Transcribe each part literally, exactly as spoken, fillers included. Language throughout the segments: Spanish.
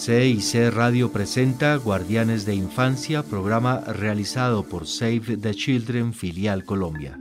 C I C Radio presenta Guardianes de Infancia, programa realizado por Save the Children Filial Colombia.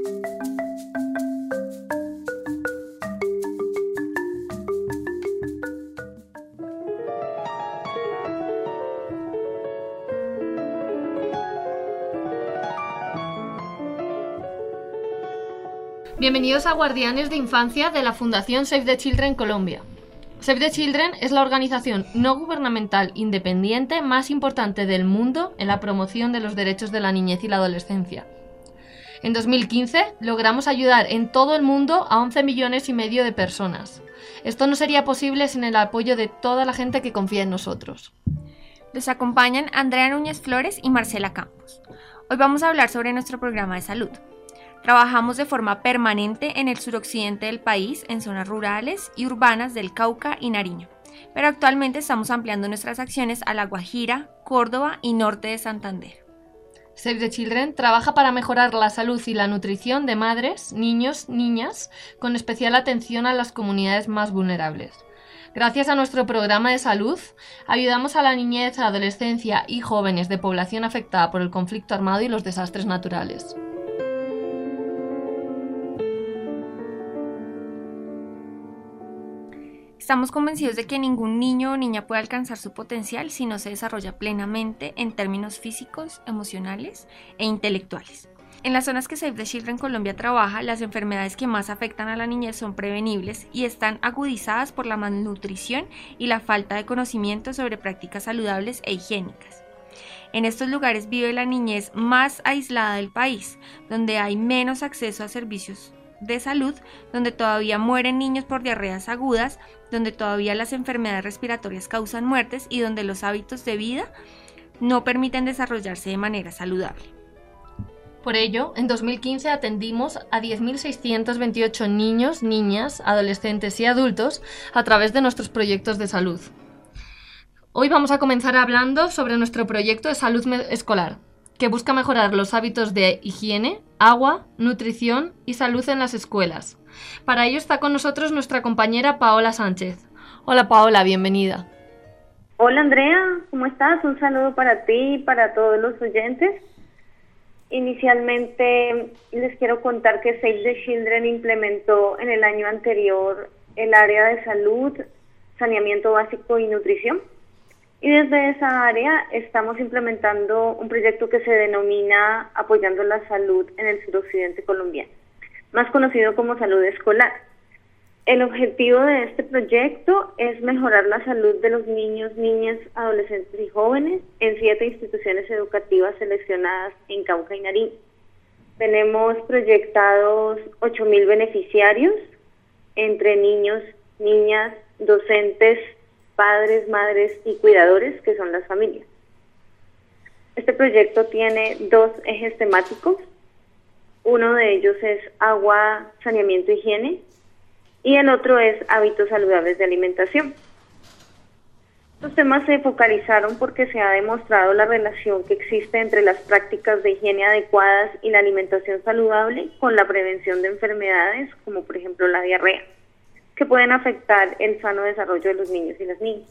Bienvenidos a Guardianes de Infancia de la Fundación Save the Children Colombia. Save the Children es la organización no gubernamental independiente más importante del mundo en la promoción de los derechos de la niñez y la adolescencia. En dos mil quince logramos ayudar en todo el mundo a once millones y medio de personas. Esto no sería posible sin el apoyo de toda la gente que confía en nosotros. Los acompañan Andrea Núñez Flores y Marcela Campos. Hoy vamos a hablar sobre nuestro programa de salud. Trabajamos de forma permanente en el suroccidente del país, en zonas rurales y urbanas del Cauca y Nariño, pero actualmente estamos ampliando nuestras acciones a La Guajira, Córdoba y norte de Santander. Save the Children trabaja para mejorar la salud y la nutrición de madres, niños, niñas, con especial atención a las comunidades más vulnerables. Gracias a nuestro programa de salud, ayudamos a la niñez, adolescencia y jóvenes de población afectada por el conflicto armado y los desastres naturales. Estamos convencidos de que ningún niño o niña puede alcanzar su potencial si no se desarrolla plenamente en términos físicos, emocionales e intelectuales. En las zonas que Save the Children Colombia trabaja, las enfermedades que más afectan a la niñez son prevenibles y están agudizadas por la malnutrición y la falta de conocimiento sobre prácticas saludables e higiénicas. En estos lugares vive la niñez más aislada del país, donde hay menos acceso a servicios de salud, donde todavía mueren niños por diarreas agudas, donde todavía las enfermedades respiratorias causan muertes y donde los hábitos de vida no permiten desarrollarse de manera saludable. Por ello, en dos mil quince atendimos a diez mil seiscientos veintiocho niños, niñas, adolescentes y adultos a través de nuestros proyectos de salud. Hoy vamos a comenzar hablando sobre nuestro proyecto de salud escolar, que busca mejorar los hábitos de higiene, agua, nutrición y salud en las escuelas. Para ello está con nosotros nuestra compañera Paola Sánchez. Hola Paola, bienvenida. Hola Andrea, ¿cómo estás? Un saludo para ti y para todos los oyentes. Inicialmente les quiero contar que Save the Children implementó en el año anterior el área de salud, saneamiento básico y nutrición. Y desde esa área estamos implementando un proyecto que se denomina Apoyando la Salud en el Suroccidente Colombiano, más conocido como Salud Escolar. El objetivo de este proyecto es mejorar la salud de los niños, niñas, adolescentes y jóvenes en siete instituciones educativas seleccionadas en Cauca y Nariño. Tenemos proyectados ocho mil beneficiarios entre niños, niñas, docentes, padres, madres y cuidadores, que son las familias. Este proyecto tiene dos ejes temáticos. Uno de ellos es agua, saneamiento, higiene, y el otro es hábitos saludables de alimentación. Estos temas se focalizaron porque se ha demostrado la relación que existe entre las prácticas de higiene adecuadas y la alimentación saludable con la prevención de enfermedades, como por ejemplo la diarrea, que pueden afectar el sano desarrollo de los niños y las niñas.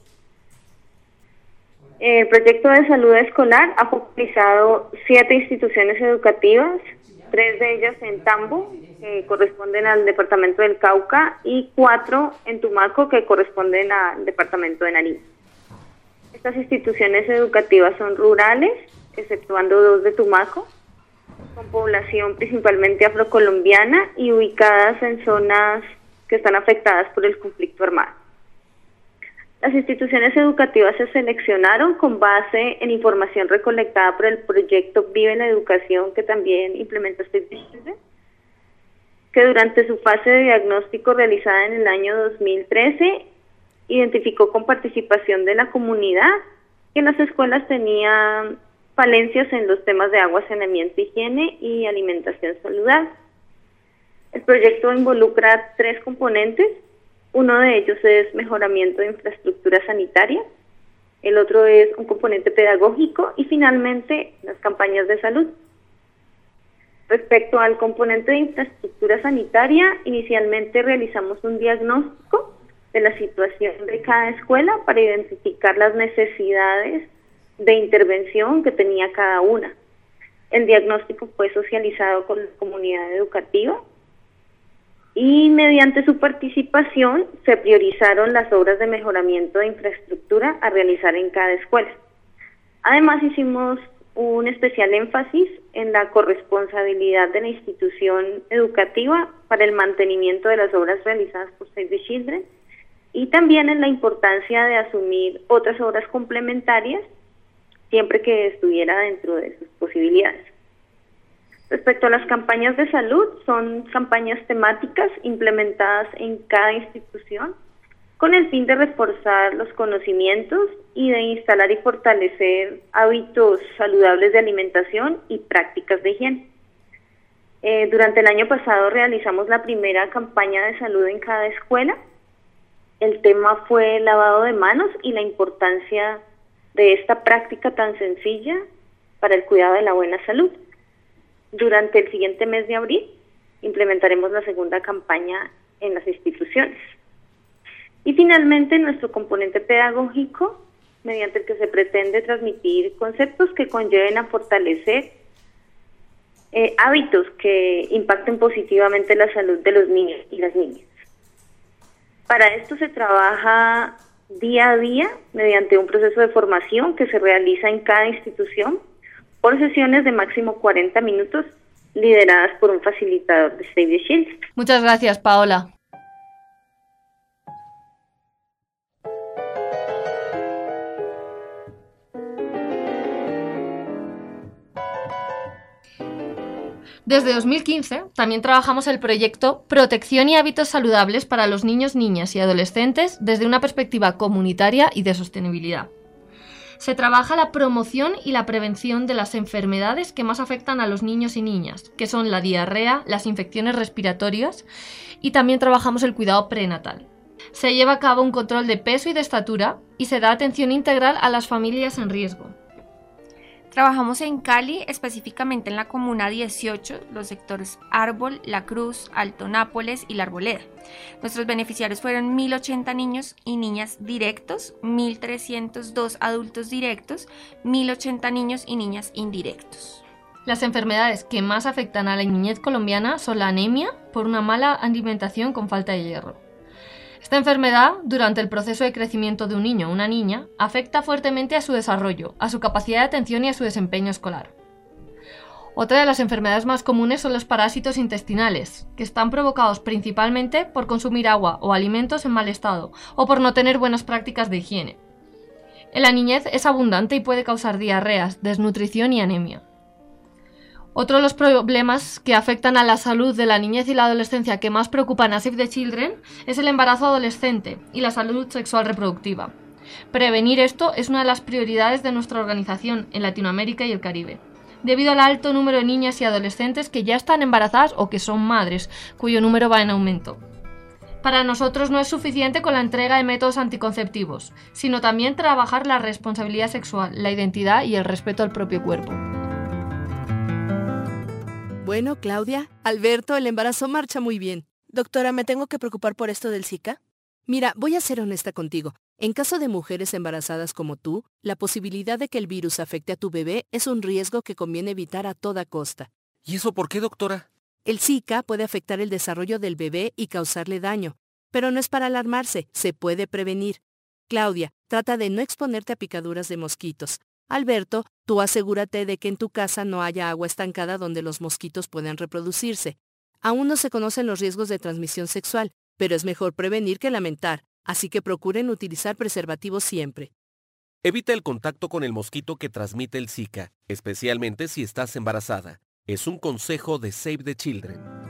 El proyecto de salud escolar ha focalizado siete instituciones educativas, tres de ellas en Tambo, que corresponden al departamento del Cauca, y cuatro en Tumaco, que corresponden al departamento de Nariño. Estas instituciones educativas son rurales, exceptuando dos de Tumaco, con población principalmente afrocolombiana y ubicadas en zonas que están afectadas por el conflicto armado. Las instituciones educativas se seleccionaron con base en información recolectada por el proyecto Vive la Educación, que también implementa este proyecto, que durante su fase de diagnóstico realizada en el año dos mil trece, identificó con participación de la comunidad que las escuelas tenían falencias en los temas de agua, saneamiento, higiene y alimentación saludable. El proyecto involucra tres componentes. Uno de ellos es mejoramiento de infraestructura sanitaria, el otro es un componente pedagógico y finalmente las campañas de salud. Respecto al componente de infraestructura sanitaria, inicialmente realizamos un diagnóstico de la situación de cada escuela para identificar las necesidades de intervención que tenía cada una. El diagnóstico fue socializado con la comunidad educativa y mediante su participación se priorizaron las obras de mejoramiento de infraestructura a realizar en cada escuela. Además, hicimos un especial énfasis en la corresponsabilidad de la institución educativa para el mantenimiento de las obras realizadas por Save the Children y también en la importancia de asumir otras obras complementarias siempre que estuviera dentro de sus posibilidades. Respecto a las campañas de salud, son campañas temáticas implementadas en cada institución con el fin de reforzar los conocimientos y de instalar y fortalecer hábitos saludables de alimentación y prácticas de higiene. Eh, durante el año pasado realizamos la primera campaña de salud en cada escuela. El tema fue el lavado de manos y la importancia de esta práctica tan sencilla para el cuidado de la buena salud. Durante el siguiente mes de abril implementaremos la segunda campaña en las instituciones. Y finalmente nuestro componente pedagógico, mediante el que se pretende transmitir conceptos que conlleven a fortalecer eh, hábitos que impacten positivamente la salud de los niños y las niñas. Para esto se trabaja día a día mediante un proceso de formación que se realiza en cada institución por sesiones de máximo cuarenta minutos, lideradas por un facilitador de Save the Children. Muchas gracias, Paola. Desde dos mil quince también trabajamos el proyecto Protección y hábitos saludables para los niños, niñas y adolescentes desde una perspectiva comunitaria y de sostenibilidad. Se trabaja la promoción y la prevención de las enfermedades que más afectan a los niños y niñas, que son la diarrea, las infecciones respiratorias, y también trabajamos el cuidado prenatal. Se lleva a cabo un control de peso y de estatura y se da atención integral a las familias en riesgo. Trabajamos en Cali, específicamente en la Comuna dieciocho, los sectores Árbol, La Cruz, Alto Nápoles y La Arboleda. Nuestros beneficiarios fueron mil ochenta niños y niñas directos, mil trescientos dos adultos directos, mil ochenta niños y niñas indirectos. Las enfermedades que más afectan a la niñez colombiana son la anemia por una mala alimentación con falta de hierro. Esta enfermedad, durante el proceso de crecimiento de un niño o una niña, afecta fuertemente a su desarrollo, a su capacidad de atención y a su desempeño escolar. Otra de las enfermedades más comunes son los parásitos intestinales, que están provocados principalmente por consumir agua o alimentos en mal estado, o por no tener buenas prácticas de higiene. En la niñez es abundante y puede causar diarreas, desnutrición y anemia. Otro de los problemas que afectan a la salud de la niñez y la adolescencia que más preocupan a Save the Children es el embarazo adolescente y la salud sexual reproductiva. Prevenir esto es una de las prioridades de nuestra organización en Latinoamérica y el Caribe, debido al alto número de niñas y adolescentes que ya están embarazadas o que son madres, cuyo número va en aumento. Para nosotros no es suficiente con la entrega de métodos anticonceptivos, sino también trabajar la responsabilidad sexual, la identidad y el respeto al propio cuerpo. Bueno, Claudia, Alberto, el embarazo marcha muy bien. Doctora, ¿me tengo que preocupar por esto del Zika? Mira, voy a ser honesta contigo. En caso de mujeres embarazadas como tú, la posibilidad de que el virus afecte a tu bebé es un riesgo que conviene evitar a toda costa. ¿Y eso por qué, doctora? El Zika puede afectar el desarrollo del bebé y causarle daño, pero no es para alarmarse, se puede prevenir. Claudia, trata de no exponerte a picaduras de mosquitos. Alberto, tú asegúrate de que en tu casa no haya agua estancada donde los mosquitos puedan reproducirse. Aún no se conocen los riesgos de transmisión sexual, pero es mejor prevenir que lamentar, así que procuren utilizar preservativos siempre. Evita el contacto con el mosquito que transmite el Zika, especialmente si estás embarazada. Es un consejo de Save the Children.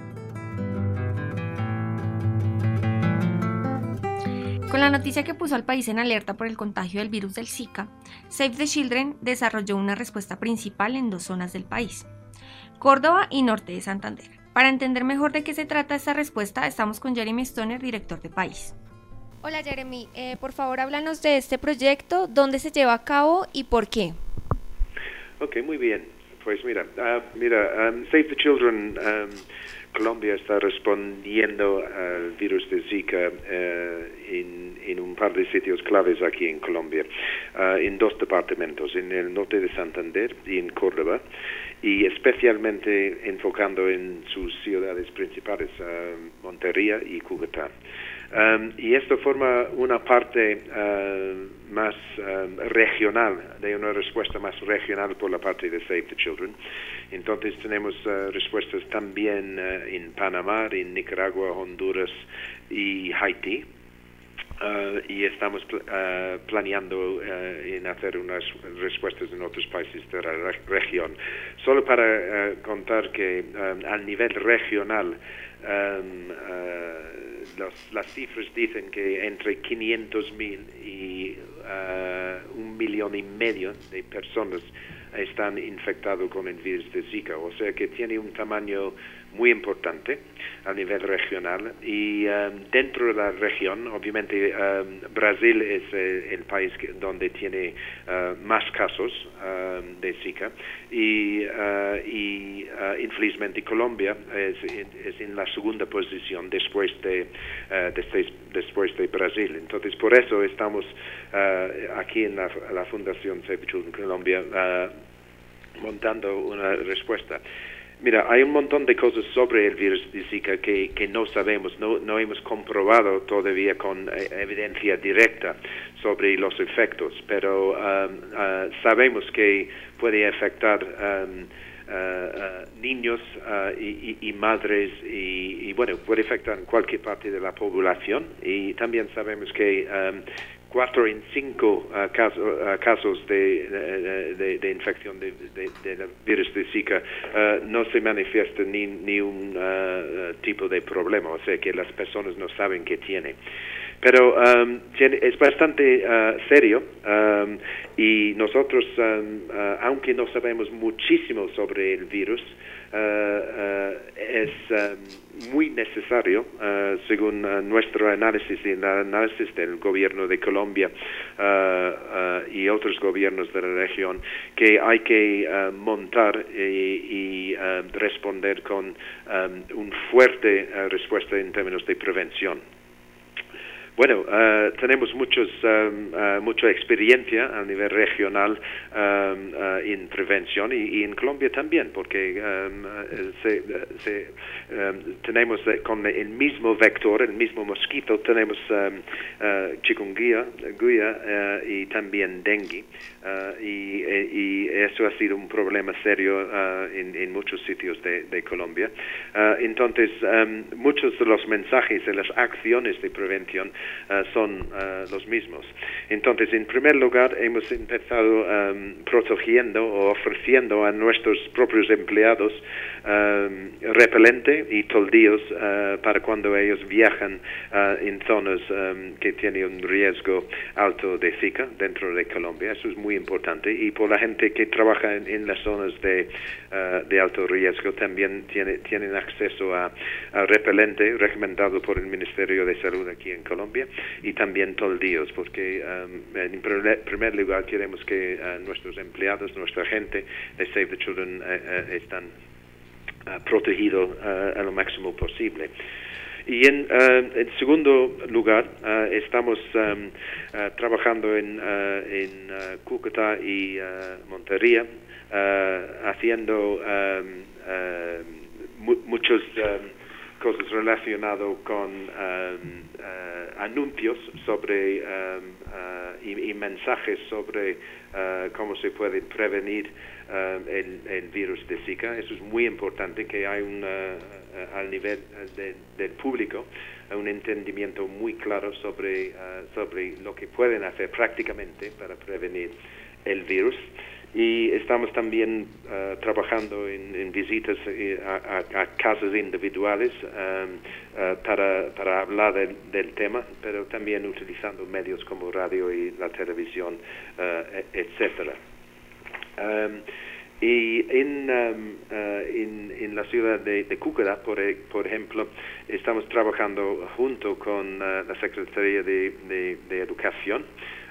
Con la noticia que puso al país en alerta por el contagio del virus del Zika, Save the Children desarrolló una respuesta principal en dos zonas del país, Córdoba y norte de Santander. Para entender mejor de qué se trata esta respuesta, estamos con Jeremy Stoner, director de País. Hola Jeremy, eh, por favor háblanos de este proyecto, dónde se lleva a cabo y por qué. Ok, muy bien. Pues mira, uh, mira, um, Save the Children um, Colombia está respondiendo al virus de Zika eh, en, en un par de sitios claves aquí en Colombia, uh, en dos departamentos, en el norte de Santander y en Córdoba, y especialmente enfocando en sus ciudades principales, uh, Montería y Cúcuta. Um, y esto forma una parte uh, más um, regional, de una respuesta más regional por la parte de Save the Children. Entonces tenemos uh, respuestas también uh, en Panamá, en Nicaragua, Honduras y Haití. Uh, y estamos pl uh, planeando uh, en hacer unas respuestas en otros países de la re región. Solo para uh, contar que um, al nivel regional, um, uh, los, las cifras dicen que entre quinientos mil y uh, un millón y medio de personas están infectados con el virus de Zika, o sea que tiene un tamaño muy importante a nivel regional. Y um, dentro de la región, obviamente um, Brasil es eh, el país que, donde tiene uh, más casos um, de Zika, y, uh, y uh, infelizmente Colombia es, es en la segunda posición después de, uh, después, después de Brasil. Entonces por eso estamos uh, aquí en la, la Fundación Save the Children Colombia uh, montando una respuesta. Mira, hay un montón de cosas sobre el virus de Zika que, que no sabemos, no, no hemos comprobado todavía con eh, evidencia directa sobre los efectos, pero um, uh, sabemos que puede afectar um, uh, uh, niños uh, y, y, y madres y, y, bueno, puede afectar en cualquier parte de la población, y también sabemos que um, cuatro en cinco uh, caso, uh, casos de, de, de infección de, de, de virus de Zika uh, no se manifiesta ni, ni un uh, tipo de problema, o sea que las personas no saben que tiene. Pero um, tiene, es bastante uh, serio um, y nosotros, um, uh, aunque no sabemos muchísimo sobre el virus, uh, uh, es um, muy necesario, uh, según uh, nuestro análisis y el análisis del gobierno de Colombia uh, uh, y otros gobiernos de la región, que hay que uh, montar y, y uh, responder con um, una fuerte uh, respuesta en términos de prevención. Bueno, uh, tenemos muchos, um, uh, mucha experiencia a nivel regional um, uh, en prevención y, y en Colombia también, porque um, uh, se, se, um, tenemos uh, con el mismo vector, el mismo mosquito, tenemos um, uh, chikungunya uh, y también dengue, uh, y, y eso ha sido un problema serio uh, en, en muchos sitios de, de Colombia. Uh, entonces, um, muchos de los mensajes y las acciones de prevención Uh, son uh, los mismos. Entonces, en primer lugar, hemos empezado um, protegiendo o ofreciendo a nuestros propios empleados um, repelente y toldillos uh, para cuando ellos viajan uh, en zonas um, que tienen un riesgo alto de Zika dentro de Colombia. Eso es muy importante. Y por la gente que trabaja en, en las zonas de, uh, de alto riesgo también tiene, tienen acceso a, a repelente recomendado por el Ministerio de Salud aquí en Colombia, y también toldillos, porque um, en primer lugar queremos que uh, nuestros empleados, nuestra gente de Save the Children uh, uh, están uh, protegidos uh, a lo máximo posible. Y en, uh, en segundo lugar, uh, estamos um, uh, trabajando en, uh, en uh, Cúcuta y uh, Montería, uh, haciendo um, uh, mu muchos um, cosas relacionadas con um, uh, anuncios sobre um, uh, y, y mensajes sobre uh, cómo se puede prevenir uh, el, el virus de Zika. Eso es muy importante, que hay un, uh, al nivel de, del público un entendimiento muy claro sobre, uh, sobre lo que pueden hacer prácticamente para prevenir el virus. Y estamos también uh, trabajando en, en visitas a, a, a casas individuales um, uh, para, para hablar del, del tema, pero también utilizando medios como radio y la televisión, uh, etcétera. Um, y en, um, uh, en, en la ciudad de, de Cúcuta, por, por ejemplo, estamos trabajando junto con uh, la Secretaría de, de, de Educación,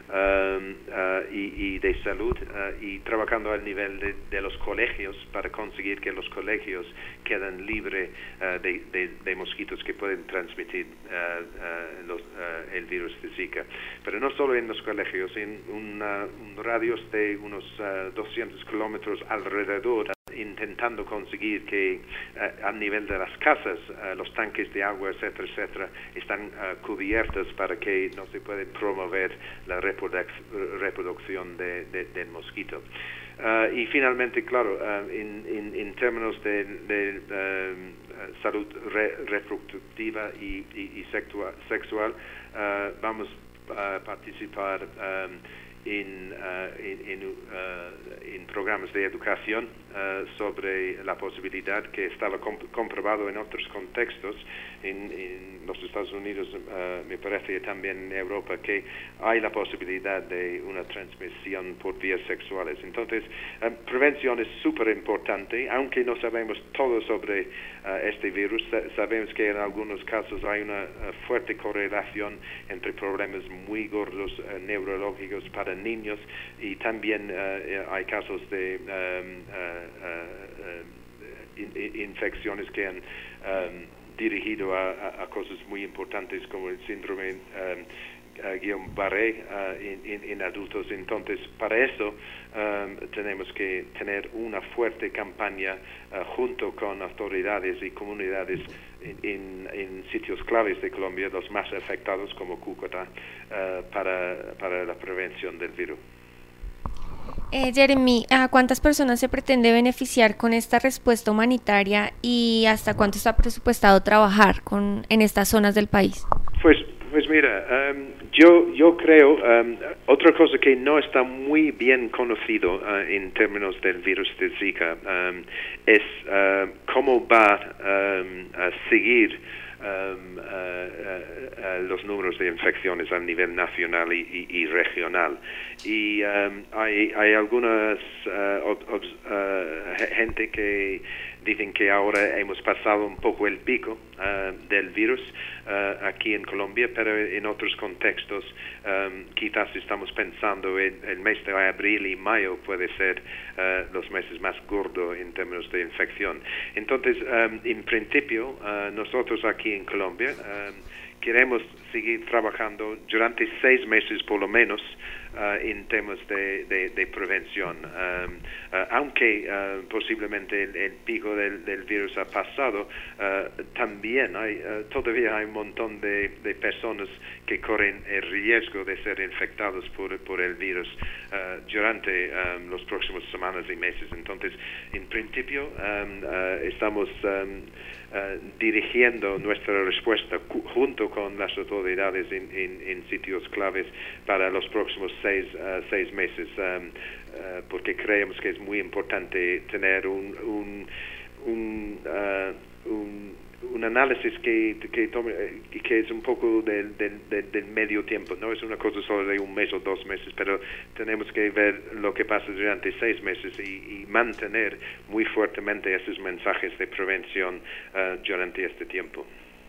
um, uh, y, y de salud uh, y trabajando al nivel de, de los colegios para conseguir que los colegios queden libres uh, de, de, de mosquitos que pueden transmitir uh, uh, los, uh, el virus de Zika. Pero no solo en los colegios, en una, un radio de unos uh, doscientos kilómetros alrededor, intentando conseguir que uh, a nivel de las casas uh, los tanques de agua, etcétera, etcétera, están uh, cubiertos para que no se pueda promover la reproduc reproducción de, de, del mosquito. Uh, y finalmente, claro, uh, en, en, en términos de, de uh, salud re reproductiva y, y, y sexual, sexual uh, vamos a participar um, en, uh, en, en, uh, en programas de educación uh, sobre la posibilidad que estaba comp comprobado en otros contextos, en, en los Estados Unidos, uh, me parece también en Europa, que hay la posibilidad de una transmisión por vías sexuales. Entonces, uh, prevención es súper importante, aunque no sabemos todo sobre uh, este virus, sabemos que en algunos casos hay una uh, fuerte correlación entre problemas muy gordos uh, neurológicos para niños y también uh, hay casos de um, uh, uh, in, infecciones que han um, dirigido a, a, a cosas muy importantes como el síndrome um, uh, Guillain-Barré uh, en, en, en adultos. Entonces, para eso um, tenemos que tener una fuerte campaña uh, junto con autoridades y comunidades en, en, en sitios claves de Colombia, los más afectados como Cúcuta, uh, para, para la prevención del virus. Eh, Jeremy, ¿a cuántas personas se pretende beneficiar con esta respuesta humanitaria y hasta cuánto está presupuestado trabajar con, en estas zonas del país? Pues, pues mira, um, yo, yo creo, um, otra cosa que no está muy bien conocido uh, en términos del virus de Zika um, es uh, cómo va um, a seguir Um, uh, uh, uh, los números de infecciones a nivel nacional y, y, y regional. Y um, hay, hay algunas uh, ob, ob, uh, gente que dicen que ahora hemos pasado un poco el pico uh, del virus uh, aquí en Colombia, pero en otros contextos um, quizás estamos pensando en el mes de abril y mayo puede ser uh, los meses más gordos en términos de infección. Entonces, um, en principio, uh, nosotros aquí en Colombia um, queremos seguir trabajando durante seis meses por lo menos uh, en temas de, de, de prevención. Um, uh, aunque uh, posiblemente el, el pico del, del virus ha pasado, uh, también hay, uh, todavía hay un montón de, de personas que corren el riesgo de ser infectados por, por el virus uh, durante um, los próximos semanas y meses. Entonces, en principio, um, uh, estamos um, uh, dirigiendo nuestra respuesta junto con las autoridades en, en, en sitios claves para los próximos seis, uh, seis meses, um, uh, porque creemos que es muy importante tener un, un, un, uh, un, un análisis que, que, tome, que es un poco del, del, del, del medio tiempo, no es una cosa solo de un mes o dos meses, pero tenemos que ver lo que pasa durante seis meses y, y mantener muy fuertemente esos mensajes de prevención uh, durante este tiempo.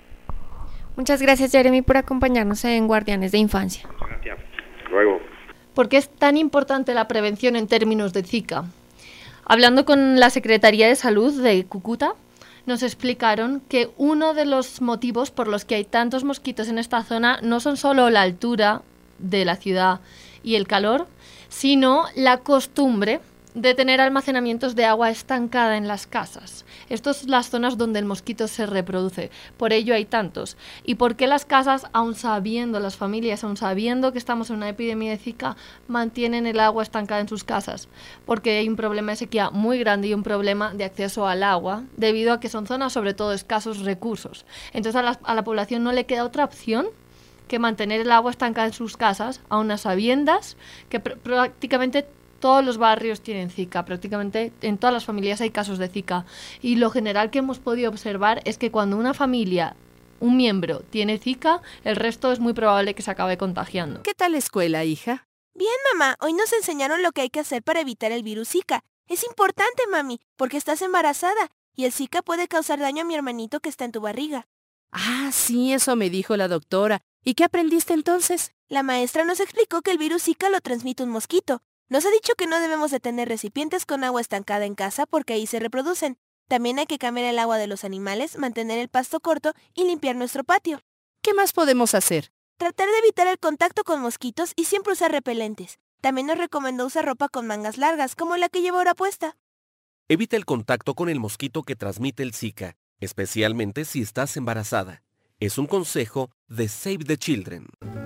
Muchas gracias, Jeremy, por acompañarnos en Guardianes de Infancia. Gracias. Luego. ¿Por qué es tan importante la prevención en términos de Zika? Hablando con la Secretaría de Salud de Cúcuta, nos explicaron que uno de los motivos por los que hay tantos mosquitos en esta zona no son solo la altura de la ciudad y el calor, sino la costumbre de tener almacenamientos de agua estancada en las casas. Estas son las zonas donde el mosquito se reproduce, por ello hay tantos. ¿Y por qué las casas, aun sabiendo, las familias, aun sabiendo que estamos en una epidemia de Zika, mantienen el agua estancada en sus casas? Porque hay un problema de sequía muy grande y un problema de acceso al agua, debido a que son zonas sobre todo escasos recursos. Entonces a la, a la población no le queda otra opción que mantener el agua estancada en sus casas, a unas sabiendas que pr prácticamente todos los barrios tienen Zika, prácticamente en todas las familias hay casos de Zika. Y lo general que hemos podido observar es que cuando una familia, un miembro, tiene Zika, el resto es muy probable que se acabe contagiando. ¿Qué tal la escuela, hija? Bien, mamá. Hoy nos enseñaron lo que hay que hacer para evitar el virus Zika. Es importante, mami, porque estás embarazada y el Zika puede causar daño a mi hermanito que está en tu barriga. Ah, sí, eso me dijo la doctora. ¿Y qué aprendiste entonces? La maestra nos explicó que el virus Zika lo transmite un mosquito. Nos ha dicho que no debemos de tener recipientes con agua estancada en casa porque ahí se reproducen. También hay que cambiar el agua de los animales, mantener el pasto corto y limpiar nuestro patio. ¿Qué más podemos hacer? Tratar de evitar el contacto con mosquitos y siempre usar repelentes. También nos recomendó usar ropa con mangas largas, como la que llevo ahora puesta. Evita el contacto con el mosquito que transmite el Zika, especialmente si estás embarazada. Es un consejo de Save the Children.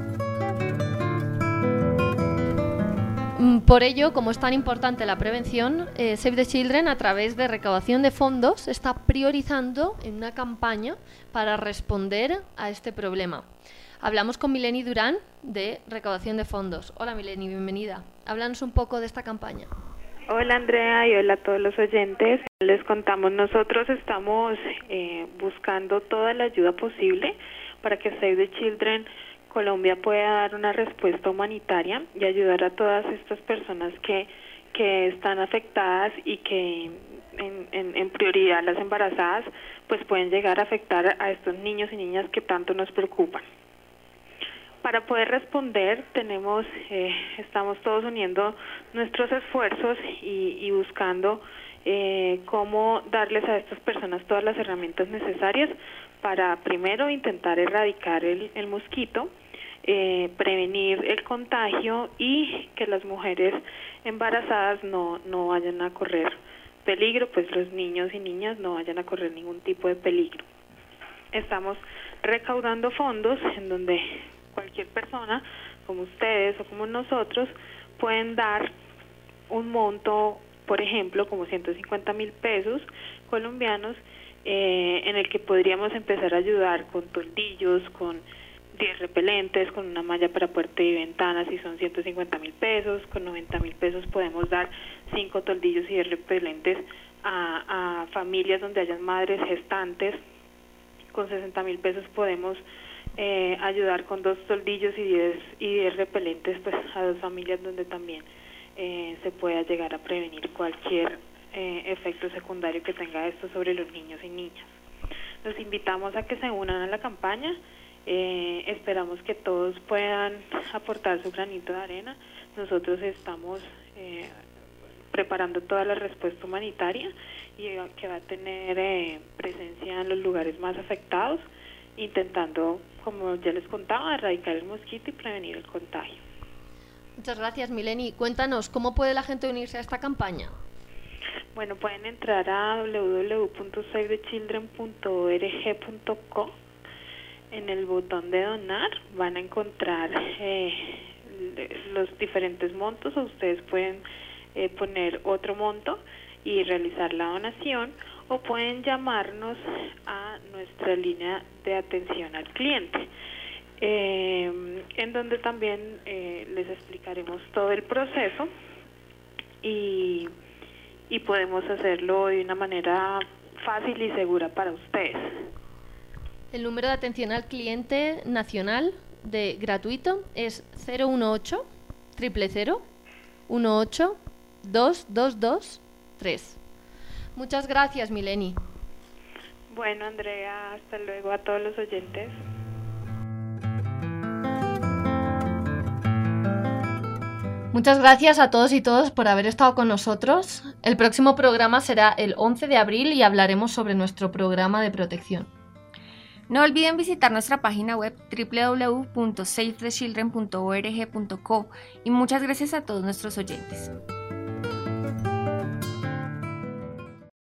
Por ello, como es tan importante la prevención, eh, Save the Children, a través de recaudación de fondos, está priorizando en una campaña para responder a este problema. Hablamos con Mileni Durán de recaudación de fondos. Hola Mileni, bienvenida. Háblanos un poco de esta campaña. Hola Andrea y hola a todos los oyentes. Les contamos, nosotros estamos eh, buscando toda la ayuda posible para que Save the Children Colombia pueda dar una respuesta humanitaria y ayudar a todas estas personas que, que están afectadas y que en, en, en prioridad las embarazadas pues pueden llegar a afectar a estos niños y niñas que tanto nos preocupan. Para poder responder tenemos, eh, estamos todos uniendo nuestros esfuerzos y, y buscando eh, cómo darles a estas personas todas las herramientas necesarias para primero intentar erradicar el, el mosquito, eh, prevenir el contagio y que las mujeres embarazadas no, no vayan a correr peligro, pues los niños y niñas no vayan a correr ningún tipo de peligro. Estamos recaudando fondos en donde cualquier persona, como ustedes o como nosotros, pueden dar un monto, por ejemplo, como ciento cincuenta mil pesos colombianos, eh, en el que podríamos empezar a ayudar con toldillos, con diez repelentes, con una malla para puerta y ventanas, y son ciento cincuenta mil pesos, con noventa mil pesos podemos dar cinco toldillos y diez repelentes a, a familias donde hayan madres gestantes, con sesenta mil pesos podemos Eh, ayudar con dos toldillos y diez y diez repelentes pues a dos familias donde también eh, se pueda llegar a prevenir cualquier eh, efecto secundario que tenga esto sobre los niños y niñas. Los invitamos a que se unan a la campaña, eh, esperamos que todos puedan aportar su granito de arena. Nosotros estamos eh, preparando toda la respuesta humanitaria y que va a tener eh, presencia en los lugares más afectados, intentando, como ya les contaba, erradicar el mosquito y prevenir el contagio. Muchas gracias, Mileni. Cuéntanos, ¿cómo puede la gente unirse a esta campaña? Bueno, pueden entrar a w w w punto save the children punto org punto co. En el botón de donar van a encontrar eh, los diferentes montos, o ustedes pueden eh, poner otro monto y realizar la donación, o pueden llamarnos a nuestra línea de atención al cliente, eh, en donde también eh, les explicaremos todo el proceso y, y podemos hacerlo de una manera fácil y segura para ustedes. El número de atención al cliente nacional de gratuito es cero uno ocho, cero cero cero, uno ocho, dos dos dos tres. Muchas gracias, Mileni. Bueno, Andrea, hasta luego a todos los oyentes. Muchas gracias a todos y todas por haber estado con nosotros. El próximo programa será el once de abril y hablaremos sobre nuestro programa de protección. No olviden visitar nuestra página web w w w punto save the children punto org punto co y muchas gracias a todos nuestros oyentes.